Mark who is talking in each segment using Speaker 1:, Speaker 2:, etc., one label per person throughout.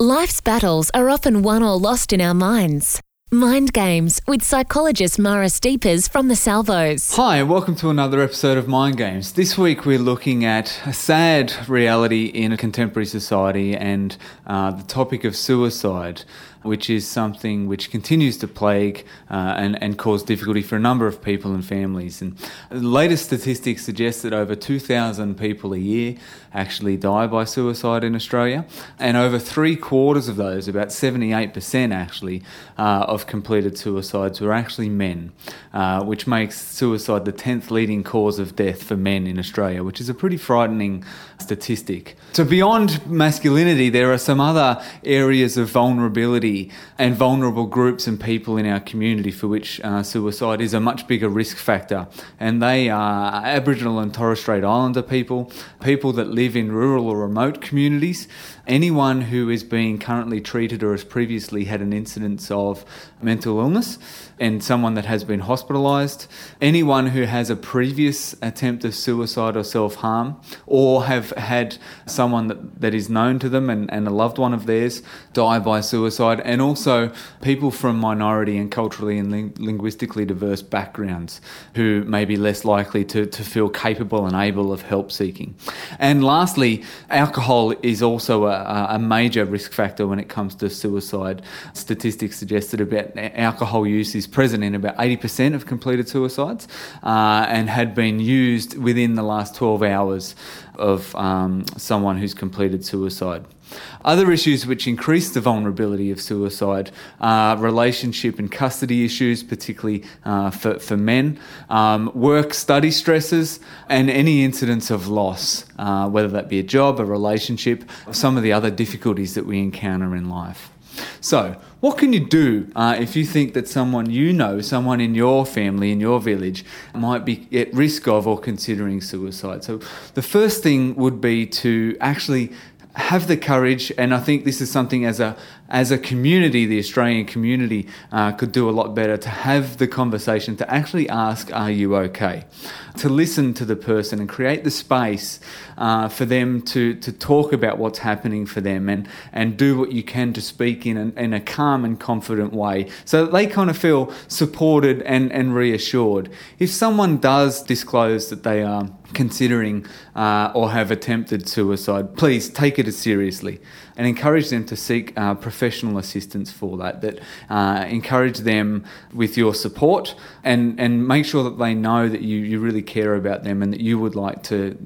Speaker 1: Life's battles are often won or lost in our minds. Mind Games with psychologist Mara Steepers from the Salvos.
Speaker 2: Hi, and welcome to another episode of Mind Games. This week we're looking at a sad reality in a contemporary society and the topic of suicide, which is something which continues to plague and cause difficulty for a number of people and families. And the latest statistics suggest that over 2,000 people a year actually die by suicide in Australia, and over 3/4 of those, about 78% actually, of completed suicides were actually men, which makes suicide the 10th leading cause of death for men in Australia, which is a pretty frightening statistic. So beyond masculinity, there are some other areas of vulnerability and vulnerable groups and people in our community for which suicide is a much bigger risk factor. And they are Aboriginal and Torres Strait Islander people, people that live in rural or remote communities, anyone who is being currently treated or has previously had an incidence of mental illness, and someone that has been hospitalised, anyone who has a previous attempt of suicide or self-harm, or have had someone that is known to them and a loved one of theirs die by suicide, and also people from minority and culturally and linguistically diverse backgrounds who may be less likely to feel capable and able of help seeking. And lastly, alcohol is also a major risk factor when it comes to suicide. Statistics suggest that alcohol use is present in about 80% of completed suicides and had been used within the last 12 hours of someone who's completed suicide. Other issues which increase the vulnerability of suicide are relationship and custody issues, particularly for men, work study stresses, and any incidents of loss, whether that be a job, a relationship, some of the other difficulties that we encounter in life. So, what can you do if you think that someone you know, someone in your family, in your village, might be at risk of or considering suicide? So, the first thing would be to actually have the courage, and I think this is something as a community, the Australian community could do a lot better, to have the conversation, to actually ask, are you okay? To listen to the person and create the space for them to talk about what's happening for them and do what you can to speak in a calm and confident way so that they kind of feel supported and reassured. If someone does disclose that they are considering or have attempted suicide, please take it seriously and encourage them to seek professional assistance for that encourage them with your support and make sure that they know that you really care about them and that you would like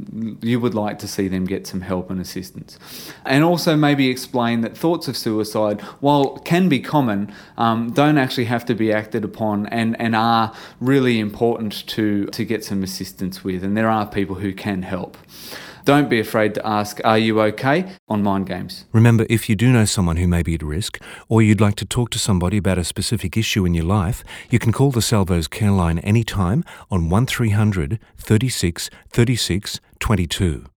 Speaker 2: to see them get some help and assistance. And also maybe explain that thoughts of suicide, while can be common, don't actually have to be acted upon and are really important to get some assistance with, and there are people who can help. Don't be afraid to ask, are you okay, on Mind Games.
Speaker 3: Remember, if you do know someone who may be at risk, or you'd like to talk to somebody about a specific issue in your life, you can call the Salvos Care Line anytime on 1300 36 36 22.